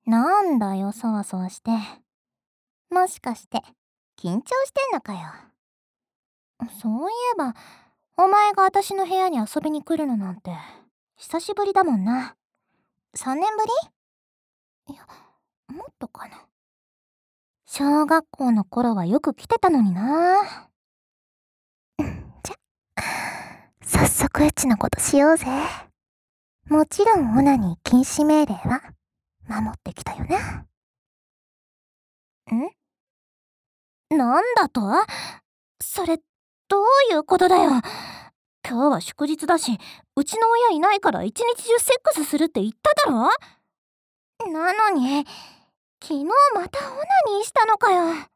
なんだよ、そわそわして。もしかして、緊張してんのかよ。そういえば、お前が私の部屋に遊びに来るのなんて、久しぶりだもんな。3年ぶり？いや、もっとかな。小学校の頃はよく来てたのにな。じゃ、早速エッチなことしようぜ。もちろんオナニー禁止命令は守ってきたよな。なんだと？それ、どういうことだよ。今日は祝日だし、うちの親いないから一日中セックスするって言っただろ？なのに、昨日またオナニーしたのかよ。はあ、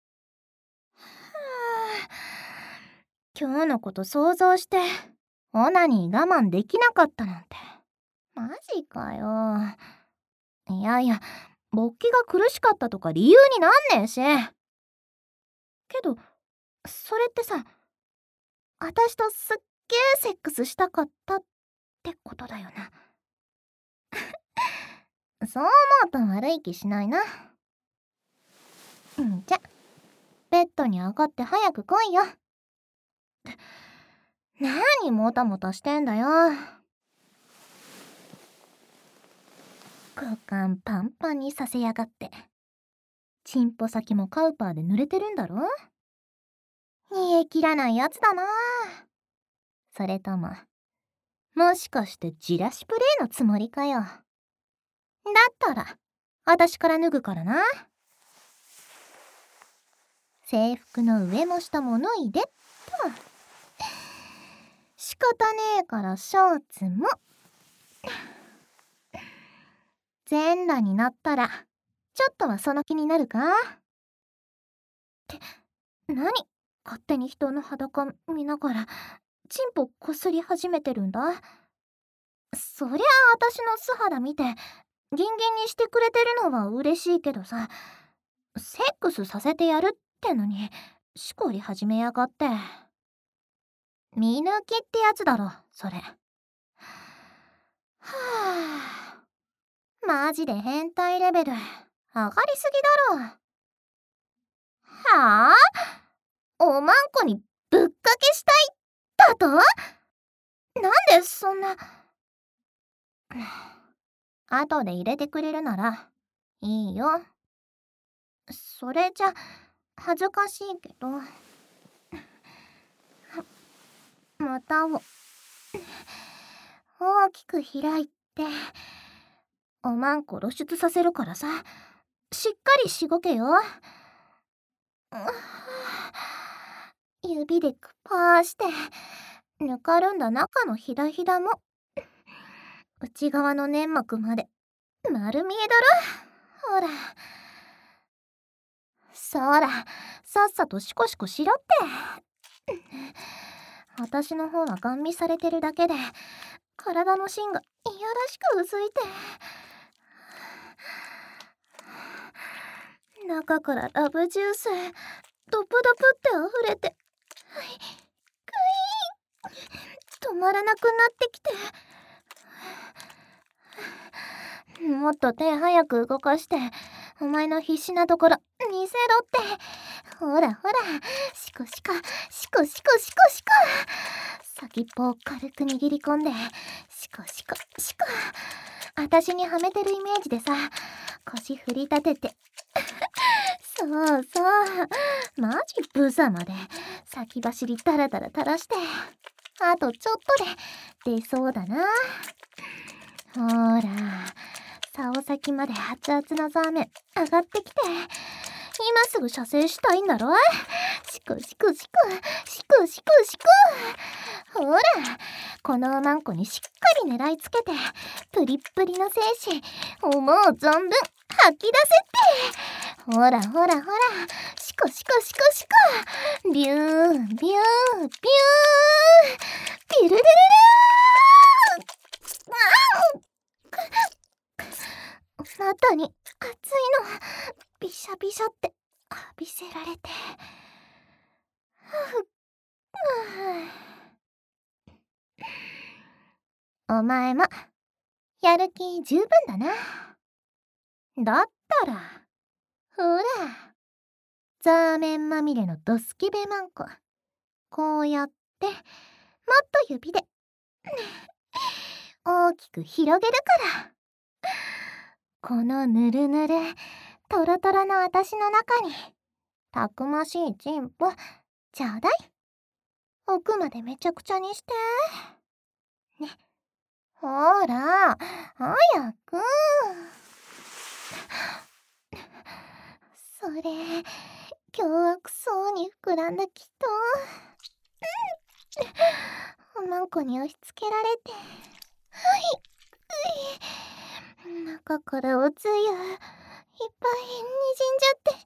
今日のこと想像して、オナニー我慢できなかったなんて。マジかよ。いやいや、勃起が苦しかったとか理由になんねえし。けど、それってさ、私とすっげーセックスしたかったってことだよな。そう思うと悪い気しないな。じゃ、ベッドに上がって早く来いよ。なにもたもたしてんだよ。股間パンパンにさせやがって。チンポ先もカウパーで濡れてるんだろ？煮え切らないやつだな。それとも、もしかしてじらしプレイのつもりかよ。だったら、私から脱ぐからな。制服の上も下も脱いでっと。仕方ねえからショーツも。全裸になったら、ちょっとはその気になるか？って、何勝手に人の裸見ながら、チンポこすり始めてるんだ。そりゃあ私の素肌見て、ギンギンにしてくれてるのは嬉しいけどさ、セックスさせてやるってのに、しこり始めやがって。見抜きってやつだろ、それ。はあ、マジで変態レベル、上がりすぎだろ。はあ？おまんこにぶっかけしたいだと？なんでそんな。後で入れてくれるならいいよ。それじゃ恥ずかしいけど、股を大きく開いておまんこ露出させるからさ、しっかりしごけよ。指でクパーしてぬかるんだ中のひだひだも内側の粘膜まで丸見えだろ。ほら、そら、さっさとシコシコしろって。私の方はガン見されてるだけで体の芯がいやらしく薄いて、中からラブジュースドプドプって溢れて、止まらなくなってきて、もっと手早く動かしてお前の必死なところ見せろって。ほらほら、シコシコシコシコシコシコ。先っぽを軽く握り込んでシコシコシコ。私にはめてるイメージでさ、腰振り立ててそうそう、マジブザまで先走りダラダラ垂らして、あとちょっとで出そうだな。ほら、竿先まで熱々のザーメン上がってきて、今すぐ射精したいんだろ？シコシコシコシコシコシコ。ほら、このおまんこにしっかり狙いつけてプリップリの精子思う存分吐き出せって。ほらほらほら、シコシコシコシコ、ビュービュービュー、ピルルルルー。中に熱いのビシャビシャって浴びせられて、お前もやる気十分だな。 だったらほら、ザーメンまみれのドスケベマンコ、こうやってもっと指で大きく広げるから。このぬるぬるトロトロの私の中にたくましいチンポちょうだい。奥までめちゃくちゃにしてね。ほら早く。それ凶悪そうに膨らんだきっとおまんこに押し付けられて、中からおつゆいっぱいにじんじゃって。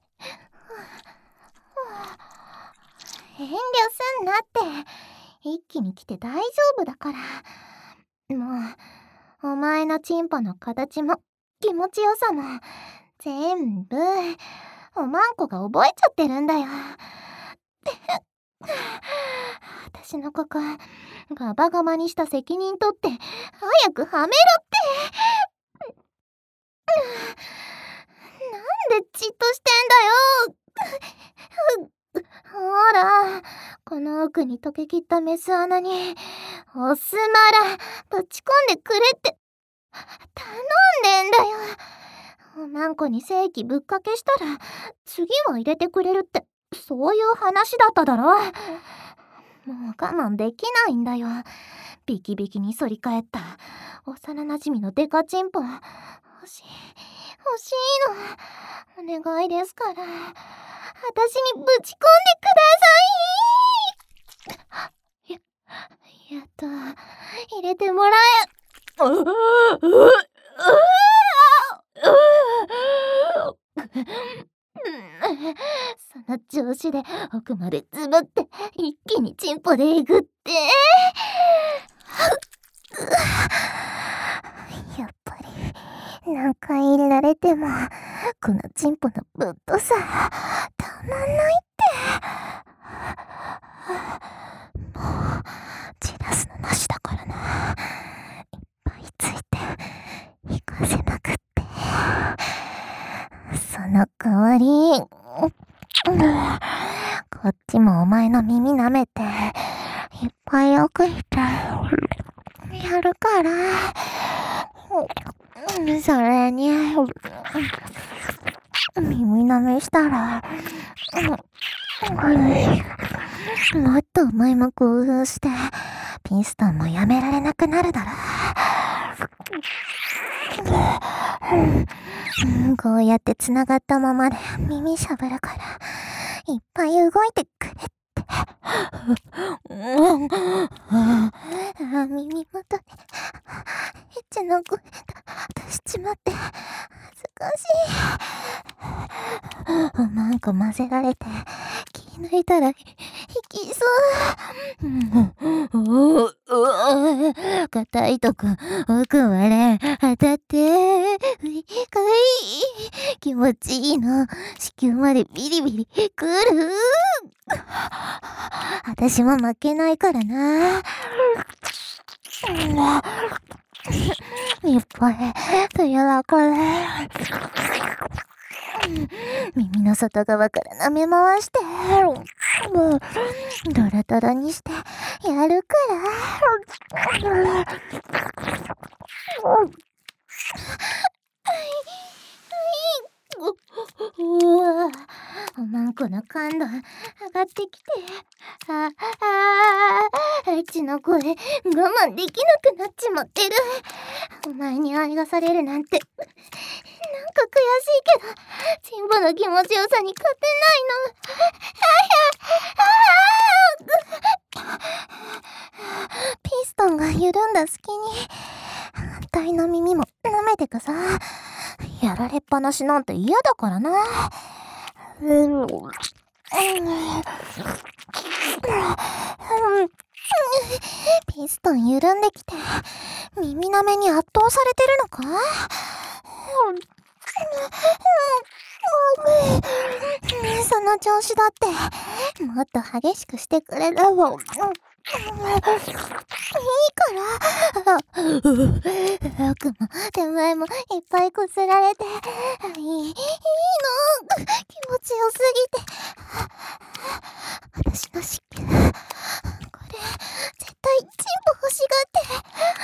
遠慮すんなって。一気に来て大丈夫だから。もうお前のチンポの形も気持ちよさも全部おまんこが覚えちゃってるんだよ。私のここガバガバにした責任取って早くはめろって。なんでじっとしてんだよ。ほら、この奥に溶けきったメス穴にオスマラぶち込んでくれって頼んでんだよ。おまんこに正規ぶっかけしたら次は入れてくれるって、そういう話だっただろ。もう我慢できないんだよ。ビキビキに反り返った幼なじみのデカチンポ欲しいの。お願いですから、私にぶち込んでください。やっと入れてもらその調子で奥までズブって一気にチンポでえぐってやっぱり何回入れられてもこのチンポのぶっとさたまんないって。もう散らすのなしだからな。いっぱいついて引かせまくって、その代わりこっちもお前の耳舐めていっぱい奥行ってやるから。それに耳舐めしたらもっとお前も興奮してピストンもやめられなくなるだろ。こうやってつながったままで耳しゃぶるからいっぱい動いてくれって。耳元でエッチな声出しちまって恥ずかしい。おまんこ混ぜられて気抜いたら引きそう。硬いとこ奥まで当たってかいい気持ちいいの。子宮までビリビリくる。私も負けないからな。いっぱいとやらかれ。耳の外側から舐め回してもうドロドロにしてやるから。うわ、おまんこの感度上がってきて、エッチの声我慢できなくなっちまってる。お前に愛がされるなんてなんか悔しいけどチンポの気持ちよさに勝てないの。ピストンが緩んだ隙に反対の耳も舐めてくさ。やられっぱなしなんて嫌だからな。ピストン緩んできて耳舐めに圧倒されてるのか。その調子だってもっと激しくしてくれる。 奥も手前もいっぱいこすられて、いいの。気持ちよすぎて。私の湿気、これ、絶対チンポ欲しがって。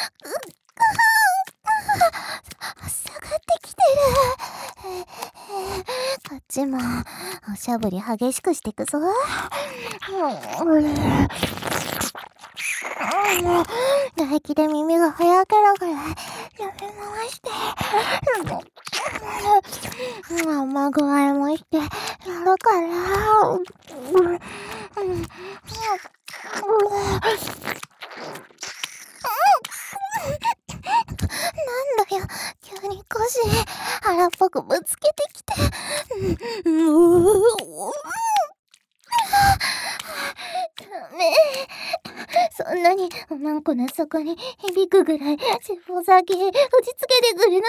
下がってきてる。こっちも、おしゃぶり激しくしてくぞ。唾液で耳がはやけるぐらい舐め回して生具合もしてやるからなんだよ、急に腰腹っぽくぶつけてきてダメ。そんなにおまんこな底に響くぐらい尻尾先打ちつけてくる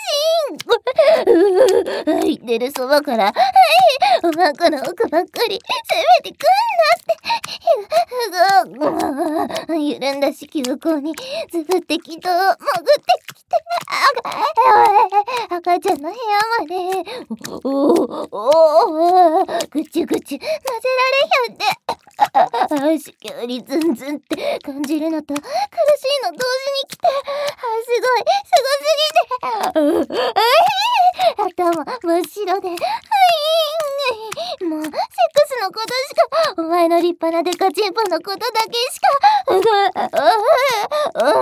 のなし。入ってるそばから、おまんこの奥ばっかり攻めてくんなって。緩んだ子宮口にずぶってきと潜ってきて、赤ちゃんの部屋までぐちゅぐちゅ混ぜられひゃって。子宮にズンズンって感じるのと苦しいの同時に来て、すごすぎて、頭真っ白で、もうセックスのことしか、お前の立派なデカチンポのことだけしか考えられ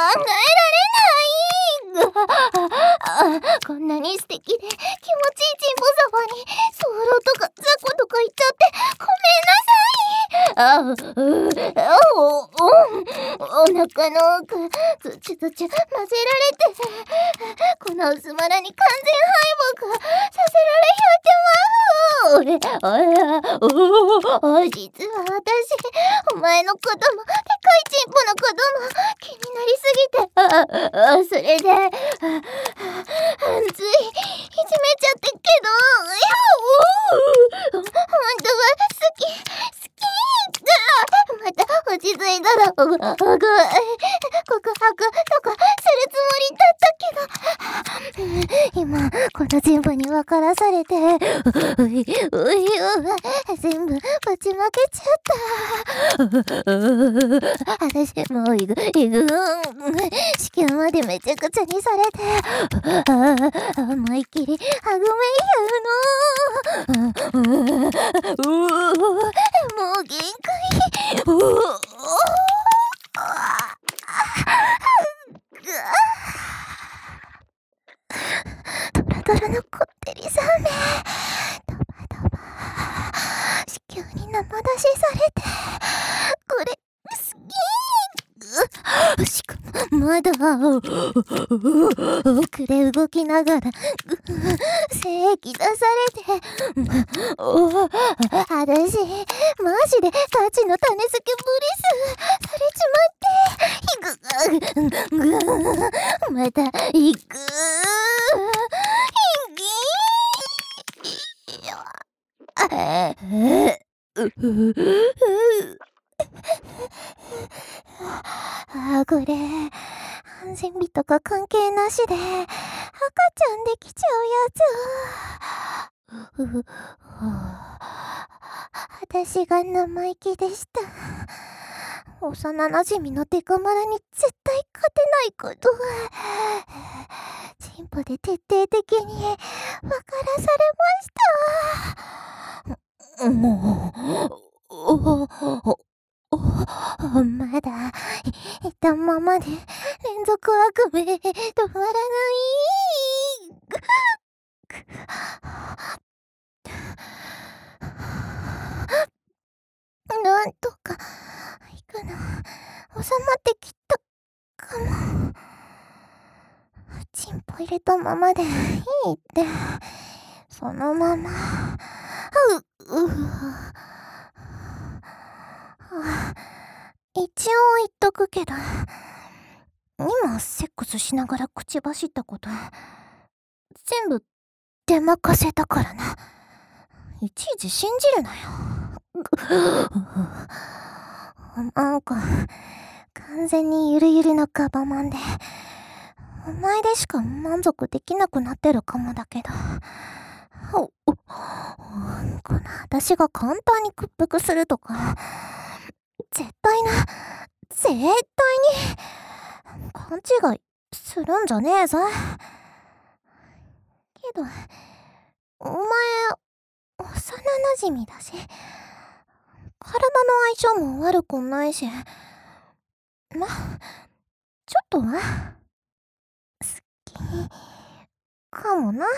ない。こんなに素敵で気持ちいいチンポそばにソロとかザコとか言っちゃってごめんなさい。お腹の奥ずちゅずちゅ混ぜられて、この薄まらに完全敗北させられひゃって実は私、お前のこともでかいチンポのことも気になりすぎて、それでついいじめちゃってけど、本当は好きまた落ち着いたら告白とかするつもりだったけど、今この全部に分からされて全部ぶちまけちゃった。私もう子宮までめちゃくちゃにされて思いっきりはぐめ言うの。もう限界。トラトラのこってりさめ、ドバドバ子宮に生出しされて、これ好き。しかもまだ奥で動きながら精液出されて、私マジでガチの種付けブリスされちまって、また行く。これ安全日とか関係なしで赤ちゃんできちゃうやつ。私が生意気でした。幼馴染のデカマラに絶対勝てないこと。チンポで徹底的に分からされました。もうまだいたままで連続悪夢止まらない。なんとかいくの収まってきたかも。チンポ入れたままでいいって、そのまま一応言っとくけど、今セックスしながら口走ったこと全部出任せたからな。いちいち信じるなよ。 なんか、完全にゆるゆるのガバマンで、お前でしか満足できなくなってるかもだけど。この私が簡単に屈服するとか、絶対に、勘違いするんじゃねえぞ。けど、お前、幼馴染だし、体の相性も悪くないし、ま、ちょっとは、好き、かもな。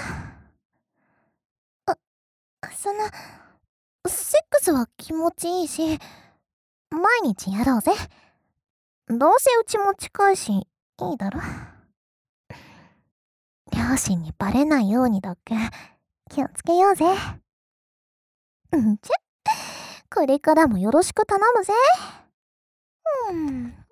その、セックスは気持ちいいし、毎日やろうぜ。どうせうちも近いし、いいだろ。両親にバレないようにだけ、気をつけようぜ。これからもよろしく頼むぜ。